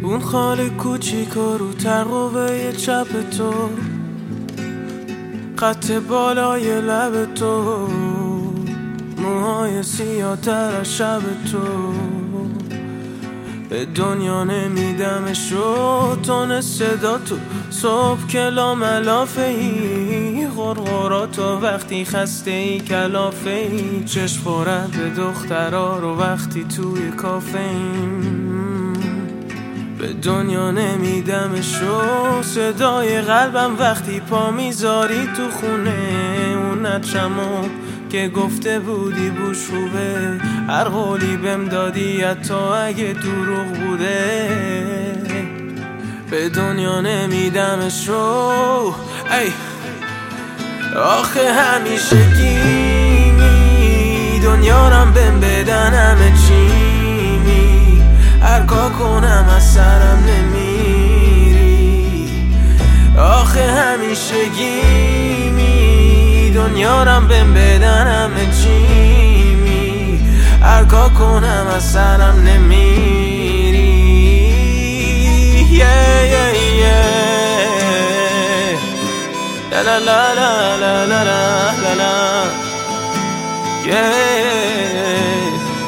اون خال کوچیک و رو ترقوه چپ تو، خط بالای لب تو، موهای سیاه تر از شب تو. به دنیا نمیدمشو تون صدا تو، صبح کلا ملافه ای، غرغرات و وقتی خسته ای کلافه ای، چشم خورد به دخترا رو وقتی توی کافه ایم. به دنیا نمیدمشو صدای قلبم وقتی پا میذاری تو خونه، اون نچمو که گفته بودی بوش خوبه، هر قولی بهم دادی حتی اگه دروغ بوده. به دنیا نمیدمشو ای آخه همیشه گیمی، دنیا رم بهم بدن همه چیمی، هر کار کنم از سرم نمیری. آخه همیشه گیمی، دنیا رم بهم بدن همه چیمی، هر کار کنم از سرم نمیری. La la la la la la la la yeah.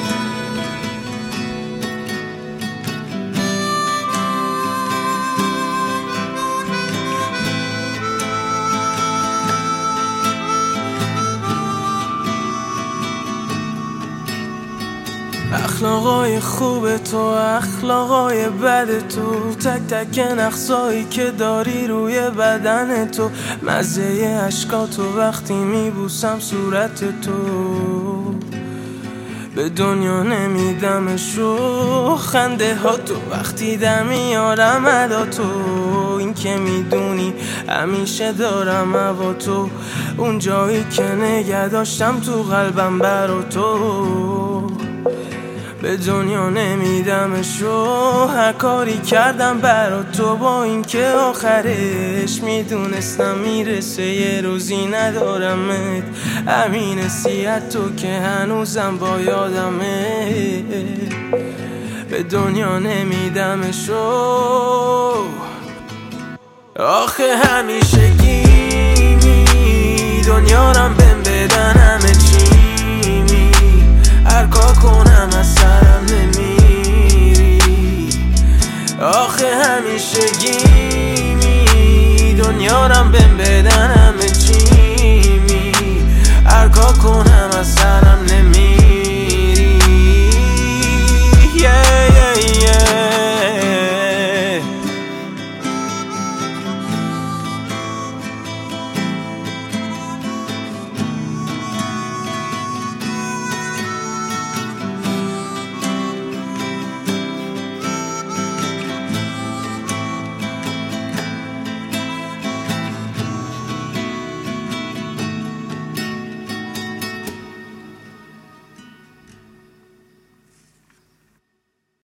اخلاقای خوب تو، اخلاقای بد تو، تک تک نقصایی که داری روی بدن تو، مزه عشقاتو وقتی میبوسم صورت تو. به دنیا نمیدمشو خنده ها تو، وقتی در میارم ادا تو، این که میدونی همیشه دارم هوا تو، اون جایی که نگه داشتم تو قلبم برا تو. به دنیا نمیدمشو هر کاری کردم برا تو، با اینکه آخرش میدونستم میرسه یه روزی ندارمت، همین حسیت تو که هنوزم با یادمه. به دنیا نمیدمشو آخه همیشه گیمی، دنیا رم بهم بدن همه چیمی، هر کار کنم از سرم نمیری. آخه همیشه